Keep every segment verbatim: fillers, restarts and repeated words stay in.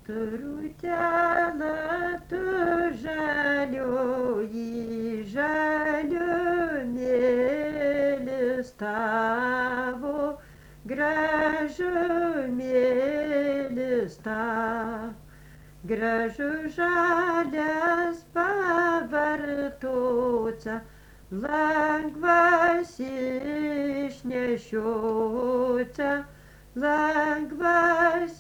Tu rūtelė, tu žalioji, žaliumėlis tavo, gražumėlis tavo. Gražu žalias pavartoca, lengvas išnešioca, lengvas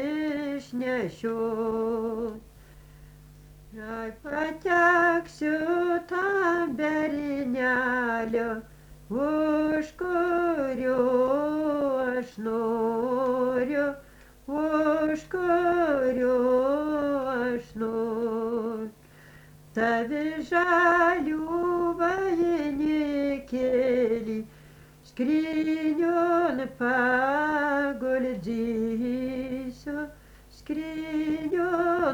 išnešiot. Jei pateksiu tam bernelio, už kurio aš noriu, už kurio aš noriu. Tavi žalių vainikėlį skrynion paguldysiu, skrynion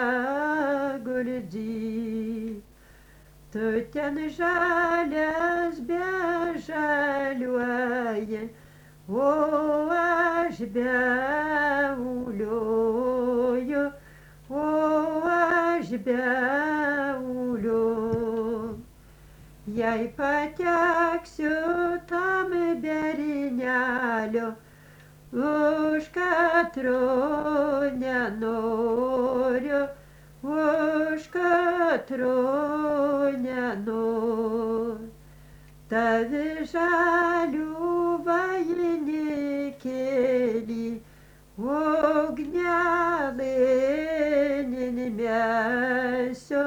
paguldysiu. Tu ten žalias bežaliuoji, o aš beulioju, o aš beulioju. Jei pateksiu tam bernelio, už katro nenoriu, už katro nenoriu. Tavi žalių vainikėlį, ugnelėn mesiu,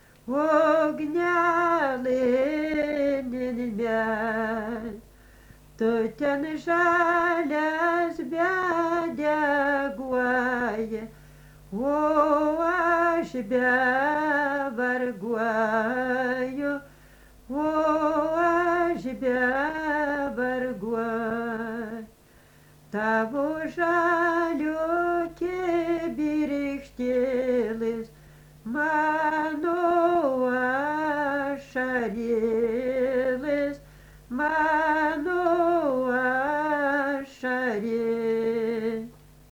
ugnelėn mesiu. Tu ten žalias bedeguoji, o aš bevarguoju, o aš bevarguoju. Tavo žalio kibirkštėlis, mano ašarėlis, mano